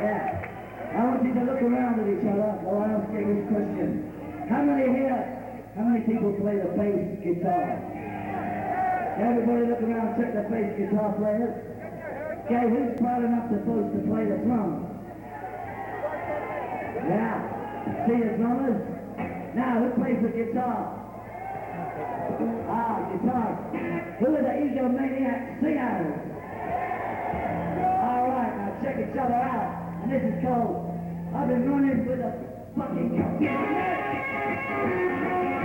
Yeah. I want you to look around at each other while I ask you this question. How many people play the bass guitar? Everybody look around, check the bass guitar players. Okay, who's proud enough supposed to play the drums? Yeah. See the drummers? Now, who plays the guitar? Ah, guitar. Who are the egomaniac singers? Alright, now check each other out. And this is called I've been running with a fucking computer.